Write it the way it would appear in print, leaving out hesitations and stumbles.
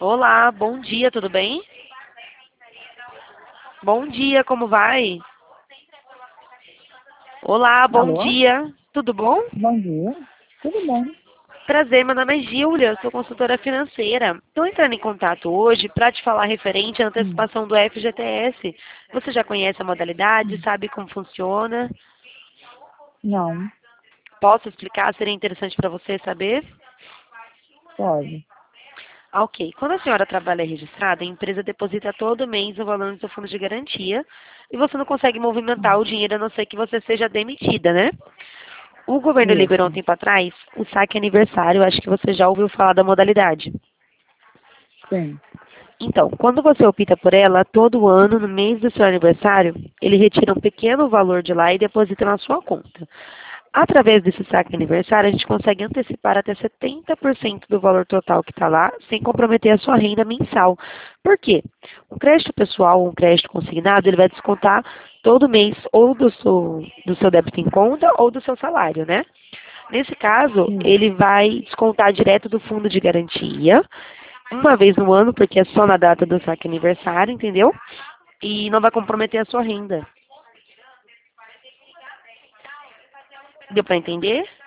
Olá, bom dia, tudo bem? Bom dia, como vai? Olá, bom Alô? dia, tudo bom? Bom dia. Tudo bem? Prazer, meu nome é Gíulia, sou consultora financeira. Estou entrando em contato hoje para te falar referente à Hum, antecipação do FGTS. Você já conhece a modalidade, hum. sabe como funciona? Não, Posso explicar? Seria interessante para você saber? pode. Ok. Quando a senhora trabalha registrada, a empresa deposita todo mês o valor no seu fundo de garantia e você não consegue movimentar Hum, o dinheiro a não ser que você seja demitida, né? O governo liberou um Isso, tempo atrás o saque aniversário, acho que você já ouviu falar da modalidade. sim. Então, quando você opta por ela, todo ano, no mês do seu aniversário, ele retira um pequeno valor de lá e deposita na sua conta. Através desse saque aniversário, a gente consegue antecipar até 70% do valor total que está lá, sem comprometer a sua renda mensal. Por quê? Um crédito pessoal ou um crédito consignado, ele vai descontar todo mês ou do seu débito em conta ou do seu salário, né? Nesse caso, Hum, ele vai descontar direto do fundo de garantia, uma vez no ano, porque é só na data do saque aniversário, entendeu? E não vai comprometer a sua renda. Deu para entender?